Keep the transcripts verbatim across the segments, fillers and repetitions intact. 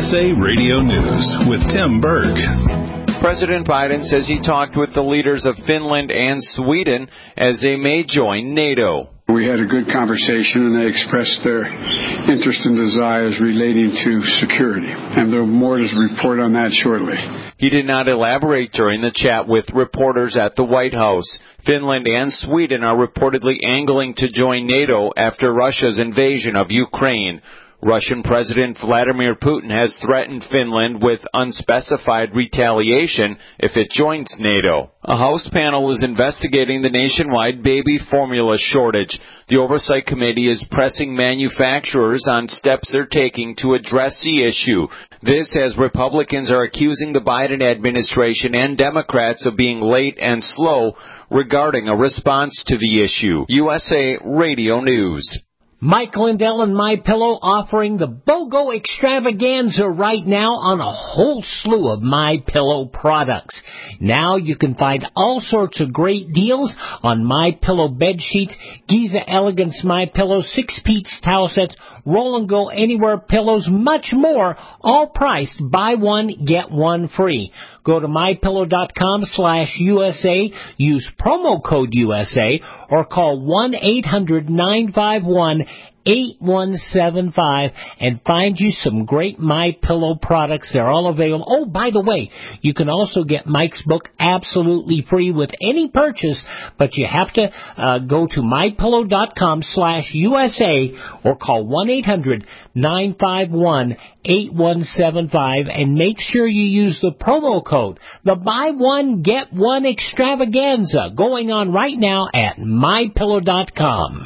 S A Radio News with Tim Berg. President Biden says he talked with the leaders of Finland and Sweden as they may join NATO. We had a good conversation, and they expressed their interest and desires relating to security. And there will be more to report on that shortly. He did not elaborate during the chat with reporters at the White House. Finland and Sweden are reportedly angling to join NATO after Russia's invasion of Ukraine. Russian President Vladimir Putin has threatened Finland with unspecified retaliation if it joins NATO. A House panel is investigating the nationwide baby formula shortage. The Oversight Committee is pressing manufacturers on steps they're taking to address the issue. This as Republicans are accusing the Biden administration and Democrats of being late and slow regarding a response to the issue. U S A Radio News. Mike Lindell and MyPillow offering the BOGO extravaganza right now on a whole slew of MyPillow products. Now you can find all sorts of great deals on MyPillow bed sheets, Giza Elegance MyPillow, six-piece towel sets, Roll and Go Anywhere pillows, much more, all priced buy one, get one free. Go to MyPillow.com slash USA, use promo code U S A, or call one eight hundred nine five one eight one seven five and find you some great MyPillow products. They're all available. Oh, by the way, you can also get Mike's book absolutely free with any purchase, but you have to uh, go to MyPillow.com slash USA or call one eight hundred nine five one eight one seven five and make sure you use the promo code, the buy one, get one extravaganza, going on right now at My Pillow dot com.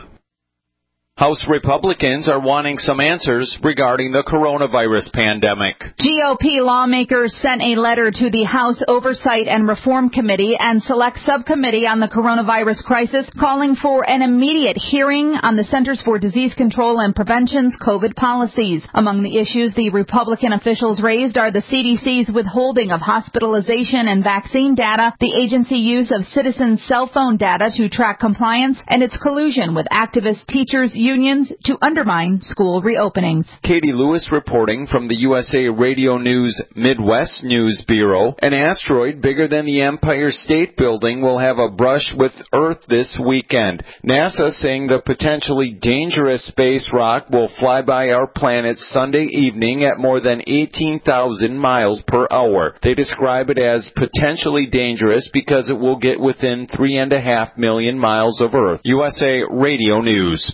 House Republicans are wanting some answers regarding the coronavirus pandemic. G O P lawmakers sent a letter to the House Oversight and Reform Committee and Select Subcommittee on the Coronavirus Crisis, calling for an immediate hearing on the Centers for Disease Control and Prevention's COVID policies. Among the issues the Republican officials raised are the C D C's withholding of hospitalization and vaccine data, the agency use of citizens' cell phone data to track compliance, and its collusion with activist teachers' unions to undermine school reopenings. Katie Lewis reporting from the U S A Radio News Midwest News Bureau. An asteroid bigger than the Empire State Building will have a brush with Earth this weekend. NASA saying the potentially dangerous space rock will fly by our planet Sunday evening at more than eighteen thousand miles per hour. They describe it as potentially dangerous because it will get within three and a half million miles of Earth. U S A Radio News.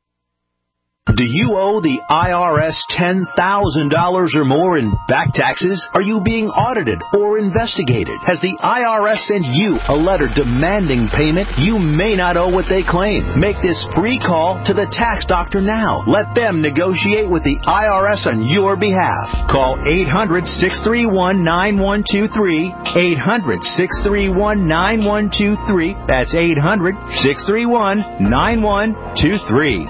Do you owe the I R S ten thousand dollars or more in back taxes? Are you being audited or investigated? Has the I R S sent you a letter demanding payment? You may not owe what they claim. Make this free call to the tax doctor now. Let them negotiate with the I R S on your behalf. Call eight hundred, six three one, nine one two three, eight hundred, six three one, nine one two three. That's eight hundred, six three one, nine one two three.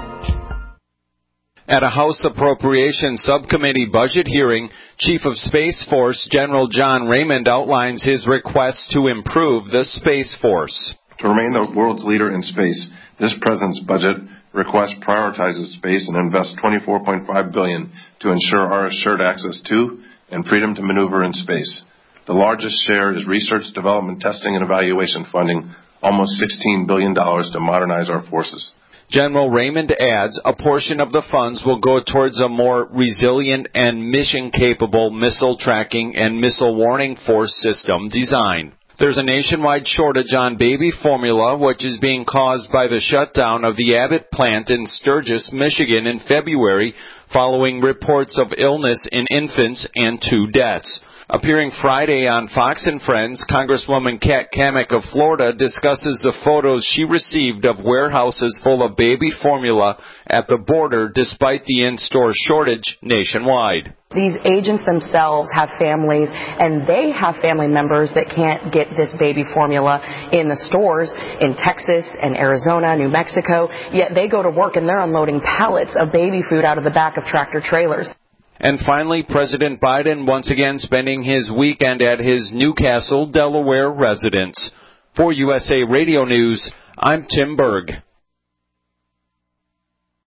At a House Appropriations Subcommittee budget hearing, Chief of Space Force General John Raymond outlines his request to improve the Space Force. To remain the world's leader in space, this President's budget request prioritizes space and invests twenty-four point five billion dollars to ensure our assured access to and freedom to maneuver in space. The largest share is research, development, testing, and evaluation funding, almost sixteen billion dollars to modernize our forces. General Raymond adds a portion of the funds will go towards a more resilient and mission-capable missile tracking and missile warning force system design. There's a nationwide shortage on baby formula, which is being caused by the shutdown of the Abbott plant in Sturgis, Michigan in February, following reports of illness in infants and two deaths. Appearing Friday on Fox and Friends, Congresswoman Kat Cammack of Florida discusses the photos she received of warehouses full of baby formula at the border despite the in-store shortage nationwide. These agents themselves have families, and they have family members that can't get this baby formula in the stores in Texas and Arizona, New Mexico, yet they go to work and they're unloading pallets of baby food out of the back of tractor trailers. And finally, President Biden once again spending his weekend at his Newcastle, Delaware residence. For U S A Radio News, I'm Tim Berg.